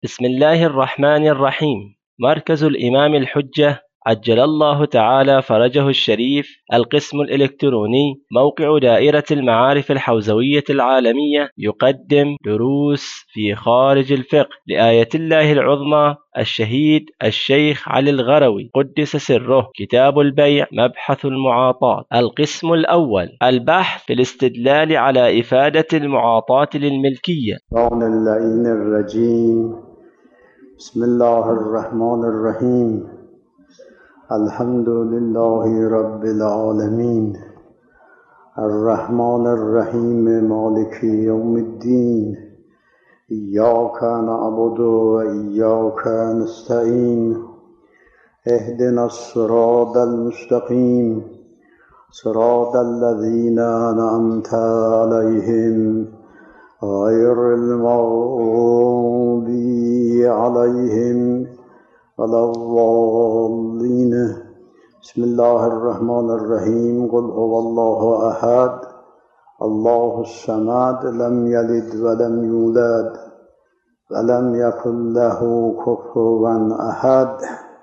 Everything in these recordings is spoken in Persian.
بسم الله الرحمن الرحيم. مركز الإمام الحجة عجل الله تعالى فرجه الشريف، القسم الإلكتروني، موقع دائرة المعارف الحوزوية العالمية، يقدم دروس في خارج الفقه لآية الله العظمى الشهيد الشيخ علي الغروي قدس سره. كتاب البيع، مبحث المعاطاة. القسم الأول، البحث في الاستدلال على إفادة المعاطاة للملكية. الشيطان اللعين الرجيم. بسم الله الرحمن الرحيم. الحمد لله رب العالمين، الرحمن الرحيم، مالك يوم الدين. إياك نعبد وإياك نستعين. اهدنا الصراط المستقيم، صراط الذين أنعمت عليهم غير المغضوب عليهم ولا الضالين. بسم الله الرحمن الرحيم. قل هو الله أحد الله الصمد لم يلد ولم يولد ولم يكن له كفوا أحد.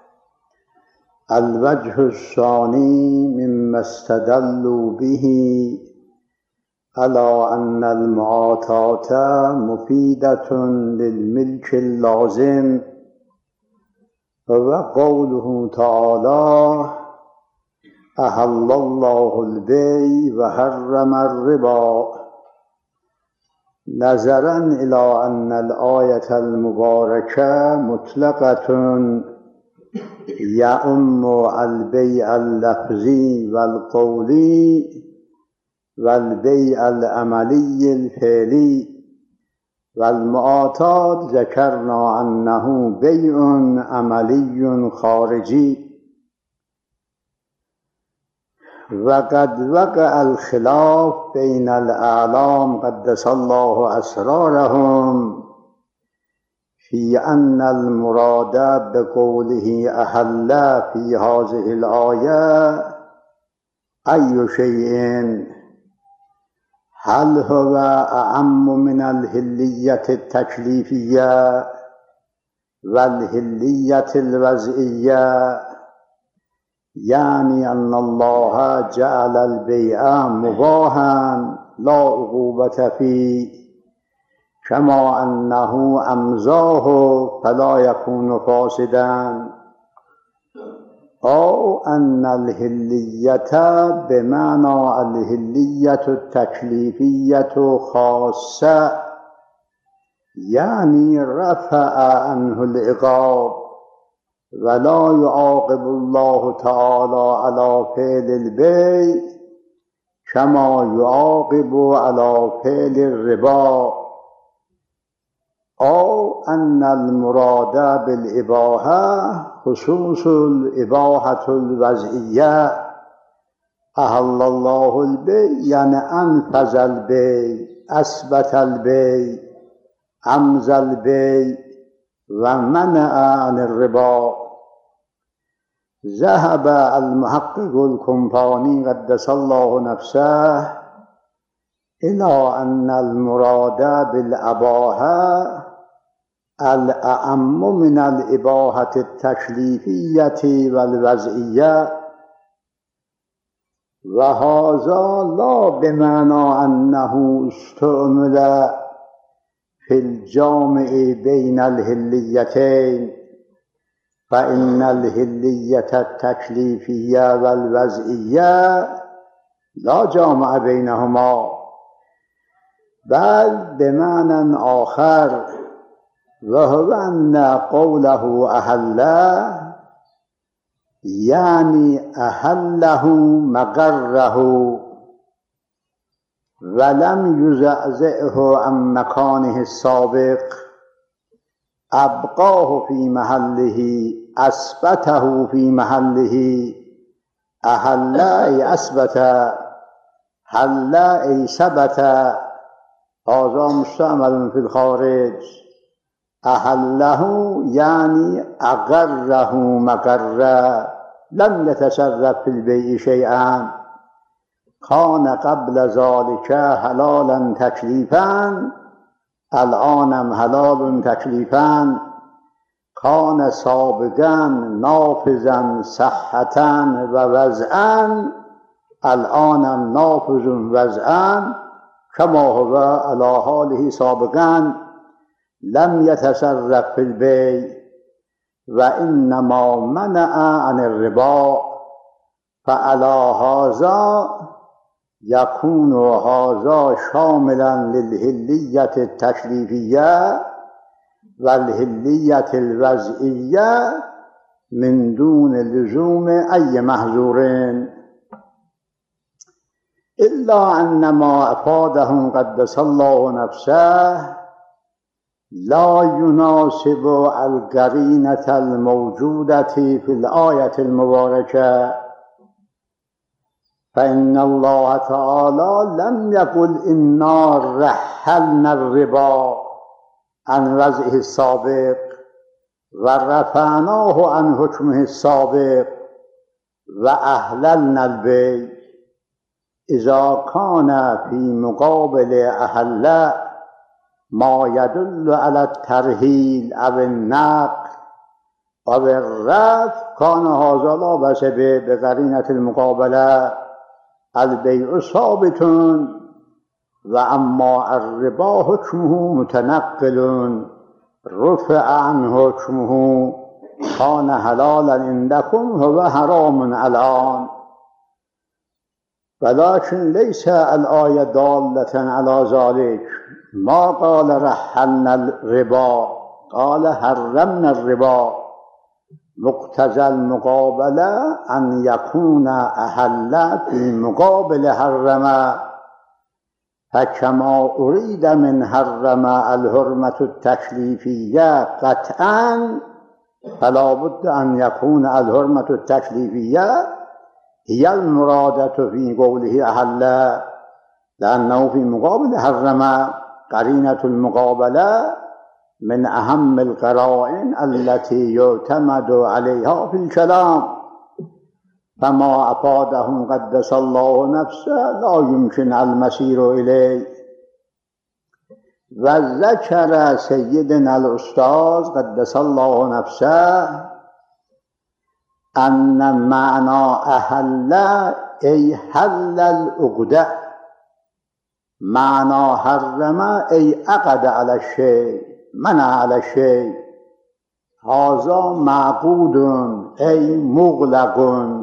الوجه الثاني مما استدلوا به على أن المعاطاة مفيدة للملك اللازم، وقوله تعالى أحل الله البيع وحرم الربا، نظرا إلى أن الآية المباركة مطلقة يعم البيع اللفظي والقولي والبيع العملي الفعلي، والمعاطاة ذكرنا أنه بيع عملي خارجي. وقد وقع الخلاف بين الأعلام قدس الله أسرارهم في أن المراد بقوله أحل في هذه الآية أي شيء، هل هو أعم من الهلية التكليفية والهلية الوضعية، يعني أن الله جعل البيع مباحا لا عقوبة فيه، كما أنه أمزاه فلا يكون فاسدا، أو أن الهلية بمعنى الهلية التكليفية خاصة، يعني رفع عنه العقاب، ولا يعاقب الله تعالى على فعل البيع كما يعاقب على فعل الربا، أو أن المراد بالإباحة خصوص الإباحة الوضعية. أحل الله البيع يعني أنفذ البيع، أثبت البيع، أمضى البيع، ومنع عن الربا. ذهب المحقق الكمباني قدس الله نفسه إلى أن المراد بالإباحة الأعم من الإباحة التكليفية والوضعية، وهذا لا بمعنى أنه استعمل في الجامع بين الهليتين، فإن الهلية التكليفية والوضعية لا جامع بينهما، بل بمعنى آخر، وهو أن قوله أحل يعني أحله مقره ولم يزعزعه عن مكانه السابق، أبقاه في محله، أثبته في محله. أحل أي أثبت، حل أي ثبت، هذا مستعمل في الخارج. أحله يعني أقره مقره، لم يتصرف في البيع شيئا، كان قبل ذلك حلالا تكليفا، الآنم حلال تكليفا، کان سابقا نافذا صحة و وضعا الآنم نافذ وضعا کما هو علی حاله سابقا لم یتصرف فی البیع و انما منع عن الربا فعلی هذا یکون هذا شاملا للحلیة التکلیفیة و الحلیة الوضعیة من دون لزوم ای محظورین الا ان ما افادهم قدس الله نفسه لا يناسب القرینة الموجودة في الآية المباركة فإن الله تعالى لم يقل إنا رحلنا الربا عن وضعه السابق ورفعناه عن حكمه السابق وأحللنا البيع إذا كان في مقابل أحل ما يدل على الترهيل أو النقل أو الرفع كان هذا لا بأس به بقرينة المقابلة البيع ثابت وأما الربا حكمه متنقل رفع عنه حكمه كان حلالا عندكم هو حرام الآن ولكن ليس الآية دالة على ذلك ما قال رحلنا الربا قال حرمنا الربا مقتضى المقابلة أن يكون أحل في مقابل حرم فكما أريد من حرم الحرمة التكليفية قطعا فلا بد أن يكون الحرمة التكليفية هي المرادة في قوله أحل لأنه في مقابل حرم قرينة المقابلة من أهم القرائن التي يعتمد عليها في الكلام فما أفادهم قدس الله نفسه لا يمكن المسير إليه وذكر سيدنا الأستاذ قدس الله نفسه أن معنى أحل أي حل العقدة معنى حرم أي عقد على الشيء منع على الشيء هذا معقود أي مغلق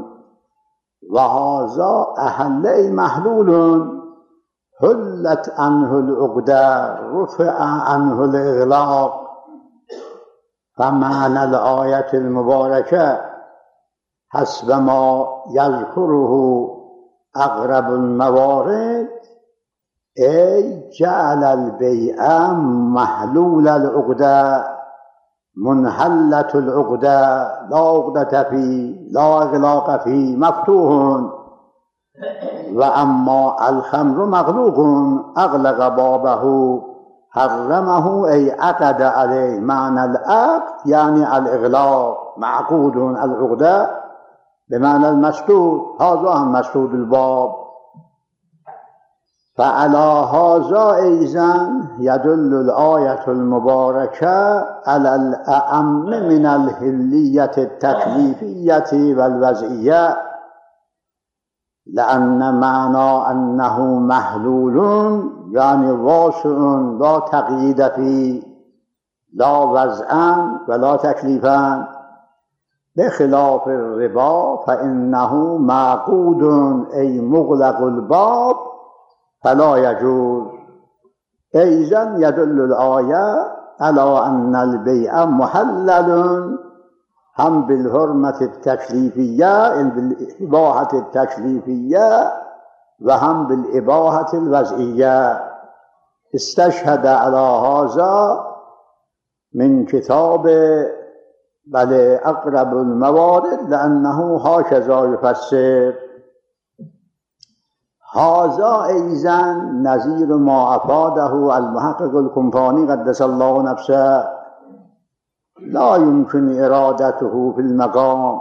وهذا أحل أي محلول حلت عنه العقدة رفع عنه الإغلاق فمعنى الآية المباركة حسب ما يذكره أقرب الموارد أي جعل البيع محلول العقدة منحلة العقدة لا عقدة فيه لا إغلاق فيه مفتوح وأما الخمر مغلوق أغلق بابه حرمه أي عقد عليه معنى العقد يعني الإغلاق معقود العقدة بمعنى المسدود هذا هم مسدود الباب فعلى هذا أيضا يدل الآية المباركة على الأعم من الحلية التكليفية والوضعية لأن معنى أنه محلول يعني واسع لا تقييد فيه لا وضعا ولا تكليفا بخلاف الربا فإنه معقود أي مغلق الباب فلا يجوز أيضا يدل الآية على أن البيع محلل هم بالحرمة التكليفية بالإباحة التكليفية وهم بالإباحة الوضعية استشهد على هذا من كتاب بل أقرب الموارد لأنه هكذا يفسر هذا أيضا نظير ما أفاده المحقق الكنفاني قدس الله نفسه لا يمكن إرادته في المقام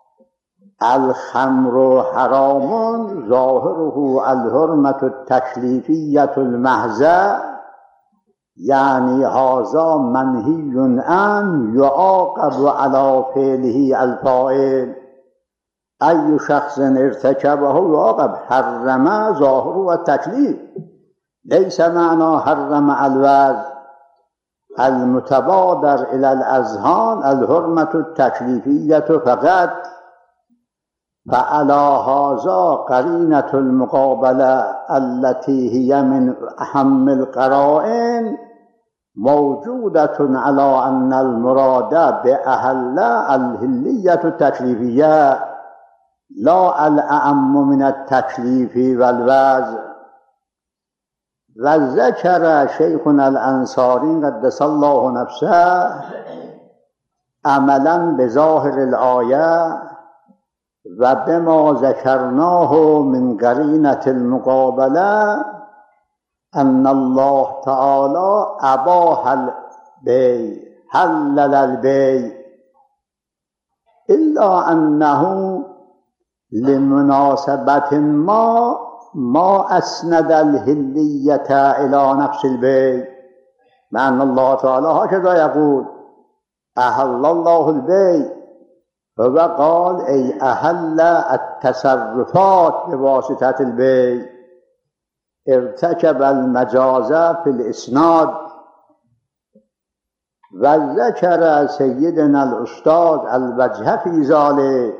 الخمر حرام ظاهره الحرمة التكليفية المحضة یعنی هذا منهی ان یعاقب علی فعله الفاعل ای شخص ارتکبه یعاقب. حرم ظاهر و تکلیف، لیس معنی حرم الوضع المتبادر الى الاذهان الحرمة التکلیفیة فقط. فعلى هذا قرینة المقابله التي هي من اهم القرائن موجودة على ان المراد باهل الحلیة التکلیفیة لا الاعم من التکلیف والوضع. و ذکر شیخنا الانصاری قدس الله نفسه عملا بظاهر الآیه و بما ذکرناه من قرینة المقابله ان الله تعالی اباح البیع حلل البیع الا انه لمناسبة ما اسند الحلیة الى نفس البیع. مع الله تعالی هكذا يقول احل الله البیع و قال ای احل التصرفات بواسطة البیع ارتكب المجاز في الاسناد. و ذکر سیدنا الاستاذ الوجه في ذلك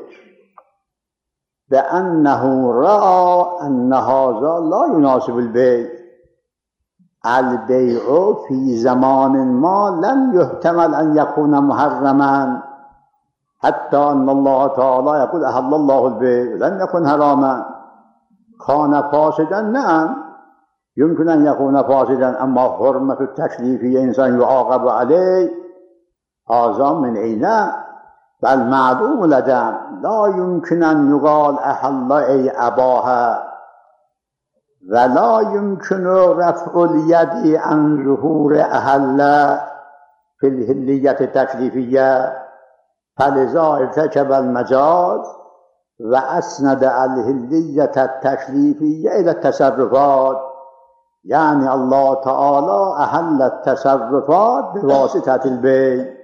بأنه رأى أن هذا لا يناسب البيع. البيع في زمان ما لم يحتمل أن يكون محرما حتى أن الله تعالى يقول أحل الله البيع لم يكن حراما. كان فاسدا نعم يمكن أن يكون فاسدا، أما حرمة التكليفية إنسان يعاقب عليه هذا من أين؟ بل معلوم لدن لا يمكن أن يقال أحل أي أباها ولا يمكن رفع اليد عن ظهور أحل في الحلية التكليفية. فلذا ارتكب المجاز وأسند الحلية التكليفية إلى التصرفات، يعني الله تعالى أحل التصرفات بواسطة البيع.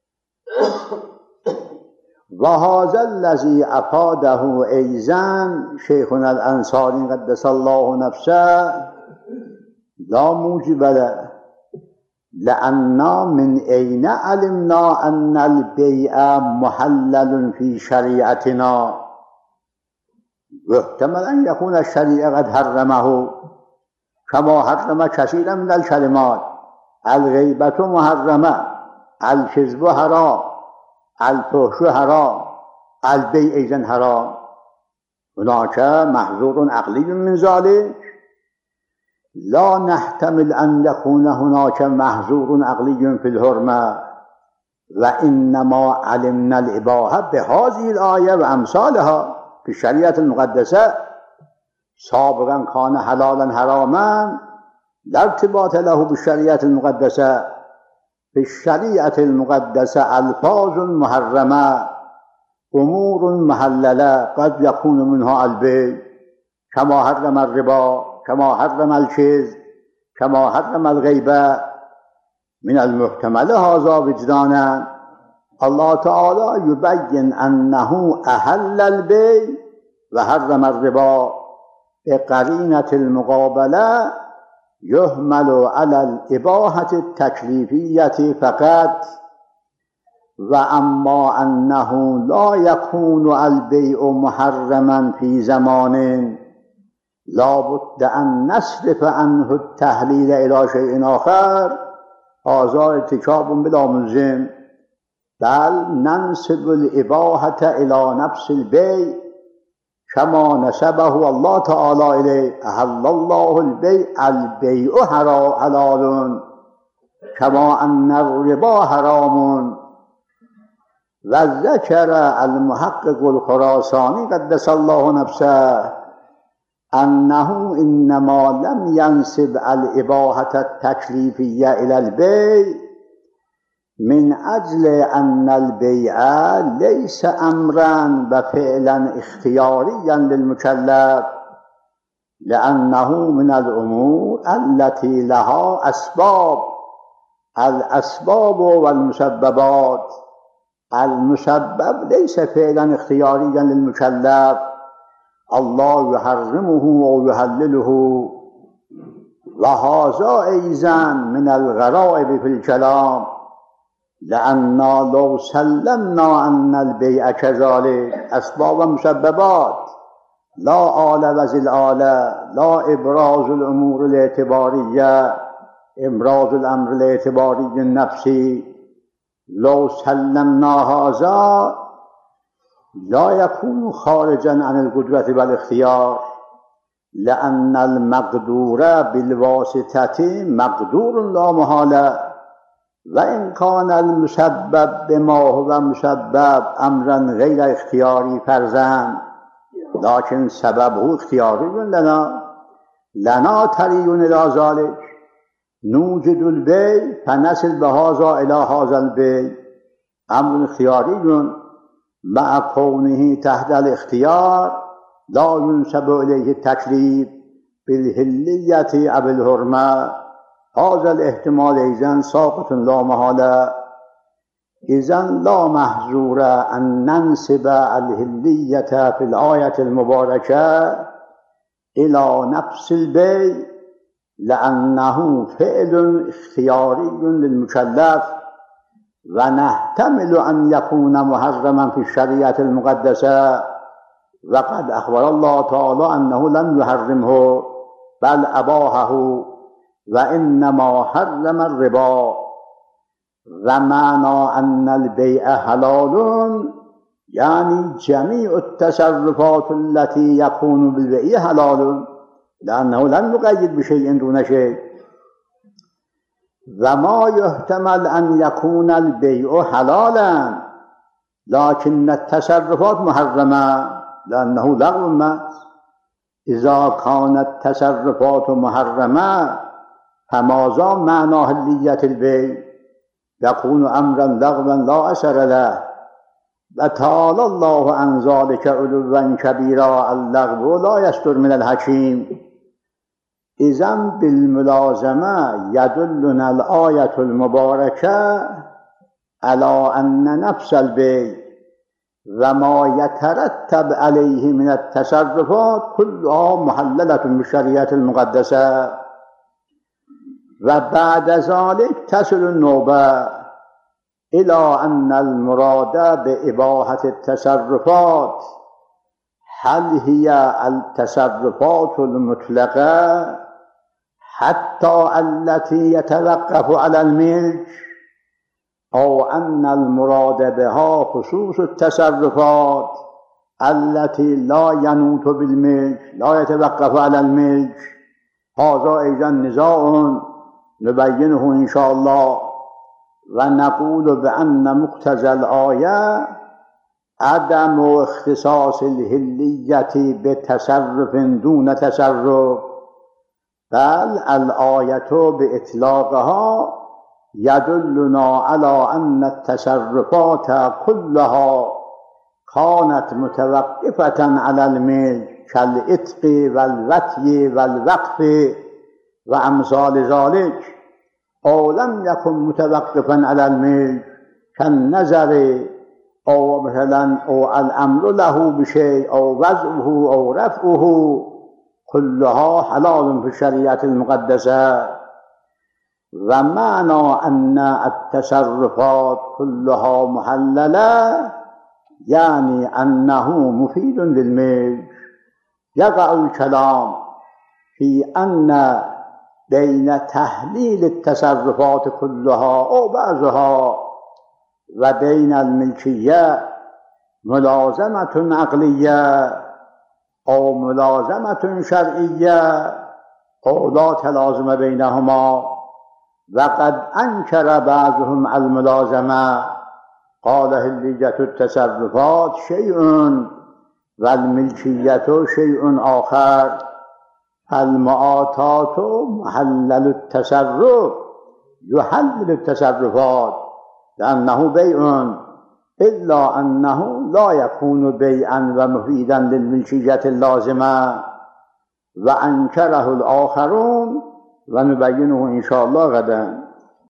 وهذا الذي أفاده أيضا شيخنا الأنصاري قدس الله نفسه لا موجب له، لأن من أين علمنا أن البيع محلل في شريعتنا؟ يحتمل أن يكون الشريعة قد حرمه كما حرم كثيرا من الكلمات. الغيبة محرمة، الكذب حرام، الفحش حرام، البيع أيضا حرام. هناك محظور عقلي من ذلك، لا نحتمل أن يكون هناك محظور عقلي في الحرمة، وإنما علمنا الإباحة بهذه الآية وأمثالها في الشريعة المقدسة. سابقا كان حلالا حراما لا ارتباط له بالشريعة المقدسة. في الشريعة المقدسة ألفاظ محرمة، أمور محللة، قد يكون منها البيع كما حرم الربا، كما حرم الكذب، كما حرم الغيبة. من المحتمل هذا وجدانا الله تعالى يبين أنه أحل البيع وحرم الربا بقرينة المقابلة يحمل على الإباحة التكليفية فقط. وأما أنه لا يكون البيع محرما في زمان لا بد أن نصرف عنه التحليل إلى شيء آخر، هذا ارتكاب بلا ملزم، بل ننسب الإباحة إلى نفس البيع كما نسبه الله تعالى إليه. أحل الله البيع، البيع حلال كما أن الربا حرام. وذكر المحقق الخراساني قدس الله نفسه أنه إنما لم ينسب الإباحة التكليفية إلى البيع من أجل أن البيع ليس أمرا وفعلا اختياريا للمكلف، لأنه من الأمور التي لها أسباب الاسباب والمسببات. المسبب ليس فعلا اختياريا للمكلف، الله يحرمه ويحلله، وهذا أيضا من الغرائب في الكلام، لأننا لو سلمنا أن البيع كذلك أسباب ومسببات، لا آلة وذي الآلة، لا إبراز الأمور الاعتبارية، إبراز الأمر الاعتباري النفسي، لو سلمنا هذا لا يكون خارجا عن القدرة والاختيار، لأن المقدور بالواسطة مقدور لا محالة، وإن كان المسبب بما هو مسبب أمرا غير اختياري فرضاً، لكن سببه اختياري لنا طريق إلى ذلك، نوجد البيع فنصل بهذا إلى هذا البيع، أمر اختياري مع كونه تحت الاختيار، لا ينسب إليه التكليف بالهلية أو الحرمة. هذا الاحتمال إذن ساقط لا محالة، إذن لا محظور أن ننسب الهلية في الآية المباركة إلى نفس البيع، لأنه فعل اختياري للمكلف، ونحتمل أن يكون محرما في الشريعة المقدسة، وقد أخبر الله تعالى أنه لم يحرمه بل أباحه، وإنما حرم الربا. ومعنى أن البيع حلال يعني جميع التصرفات التي يكون بالبيع حلال، لأنه لم يقيد بشيء دون شيء. وما يحتمل أن يكون البيع حلالا لكن التصرفات محرمة، لأنه لغو محض. إذا كانت التصرفات محرمة فماذا معنى هلية البيع؟ يكون أمرا لغوا لا أثر له، وتعالى الله عن ذلك علوا كبيرا. اللغو لا يستر من الحكيم. إذن بالملازمة يدلنا الآية المباركة على أن نفس البيع وما يترتب عليه من التصرفات كلها محللة بالشريعة المقدسة. وبعد ذلك تصل النوبة إلى أن المراد بإباحة التصرفات هل هي التصرفات المطلقة حتى التي يتوقف على الملك، أو أن المراد بها خصوص التصرفات التي لا ينوط بالملك، لا يتوقف على الملك. هذا أيضا نزاع نبينه إن شاء الله، ونقول بأن مقتضى الآية عدم اختصاص الهلية بتصرف دون تصرف، بل الآية بإطلاقها يدلنا على أن التصرفات كلها كانت متوقفة على الملك، كالإتق والوطي والوقف وأمثال ذلك، أو لم يكن متوقفا على الملك كالنظر، أو مثلا أو الأمر له بشيء أو وضعه أو رفعه، كلها حلال في الشريعة المقدسة. ومعنى أن التصرفات كلها محللة يعني أنه مفيد للملك. يقع الكلام في أن بين تحليل التصرفات كلها أو بعضها وبين الملكية ملازمة عقلية أو ملازمة شرعية أو لا تلازم بينهما، وقد أنكر بعضهم الملازمة، قال هلية التصرفات شيء والملكية شيء آخر، المعاطات محلل التصرف يحلل التصرفات لأنه بيع، إلا أنه لا يكون بيعا ومفيدا للملكية اللازمة، وأنكره الآخرون ونبينه إن شاء الله غدا.